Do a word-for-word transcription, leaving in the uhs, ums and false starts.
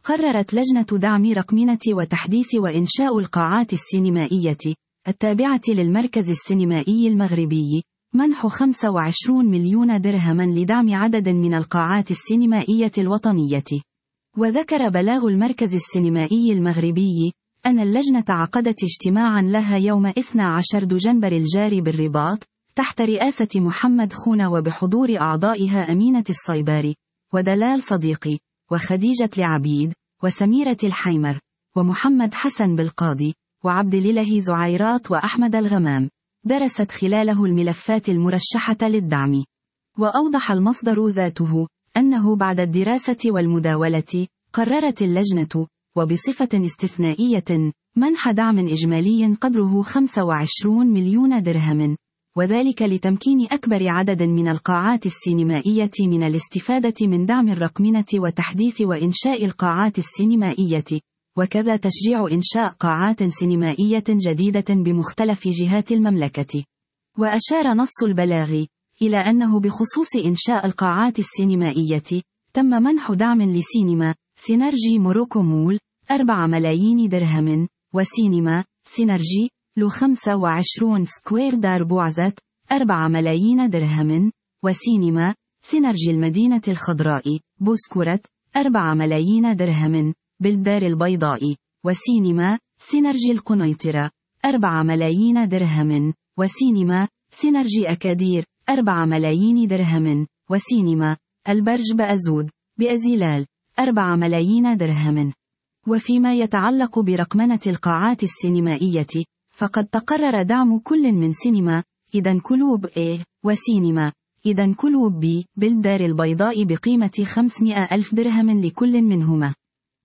قررت لجنة دعم رقمنة وتحديث وإنشاء القاعات السينمائية التابعة للمركز السينمائي المغربي منح خمسة وعشرين مليون درهما لدعم عدد من القاعات السينمائية الوطنية. وذكر بلاغ المركز السينمائي المغربي أن اللجنة عقدت اجتماعا لها يوم اثني عشر دجنبر الجاري بالرباط تحت رئاسة محمد خونة وبحضور أعضائها أمينة الصيباري ودلال صديقي وخديجة العبيد وسميرة الحيمر ومحمد حسن بالقاضي وعبد الإله زعيرات وأحمد الغمام، درست خلاله الملفات المرشحة للدعم. وأوضح المصدر ذاته أنه بعد الدراسة والمداولة قررت اللجنة وبصفة استثنائية منح دعم إجمالي قدره خمسة وعشرين مليون درهم، وذلك لتمكين أكبر عدد من القاعات السينمائية من الاستفادة من دعم الرقمنة وتحديث وإنشاء القاعات السينمائية، وكذا تشجيع إنشاء قاعات سينمائية جديدة بمختلف جهات المملكة. وأشار نص البلاغ إلى أنه بخصوص إنشاء القاعات السينمائية تم منح دعم لسينما سينرجي موروكو مول أربعة ملايين درهم، وسينما سينرجي لو خمسة وعشرين سكوير دار بوعزت أربعة ملايين درهم، وسينما سينرجي المدينة الخضراء بوسكورت أربعة ملايين درهم بالدار البيضاء، وسينما سينرجي القنيطرة أربعة ملايين درهم، وسينما سينرجي أكادير أربعة ملايين درهم، وسينما البرج بأزود بأزيلال أربعة ملايين درهم. وفيما يتعلق برقمنة القاعات السينمائية فقد تقرر دعم كل من سينما إذن كلوب A وسينما إذن كلوب B بالدار البيضاء بقيمة خمسمائة ألف درهم لكل منهما.